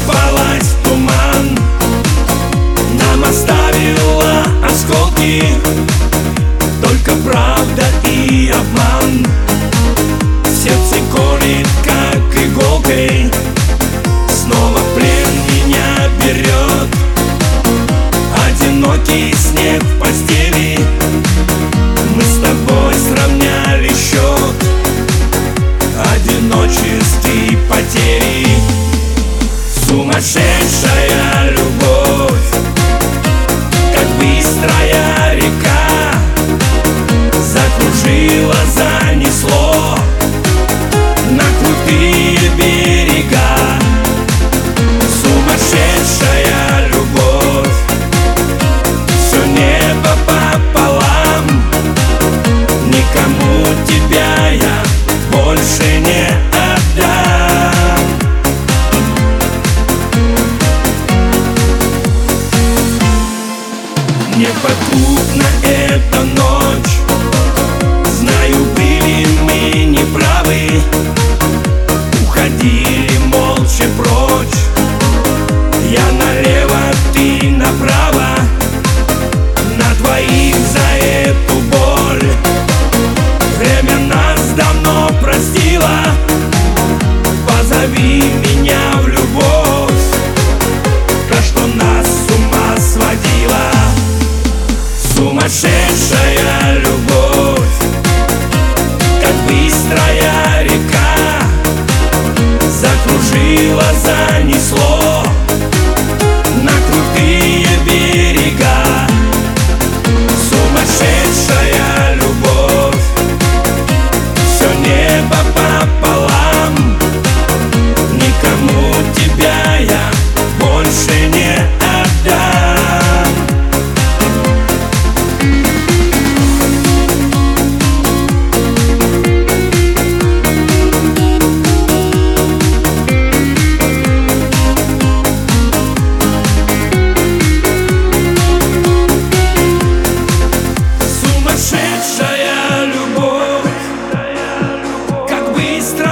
рассыпалась в туман, нам оставила осколки только правда и обман. Сердце колет, как иголкой, снова в плен меня берет. Одинокий снег в постели, мы с тобой сравняли счет. Одиночестве и потери, сумасшедшая любовь, как быстрая река, закружила, занесло на крутые берега. Сумасшедшая любовь, все небо пополам, никому тебя я больше не отдам. Неподкупна эта ночь, знаю, были мы неправы, уходили молча прочь. Я налево, ты направо, на двоих за эту боль. Время нас давно простило, позови меня в любовь, то, что нас с ума сводило. Сумасшедшая любовь, как быстрая река, закружила, занесло на крутые берега. Сумасшедшая любовь, все небо пополам, никому тебя я больше не отдам. Сумасшедшая любовь, как быстро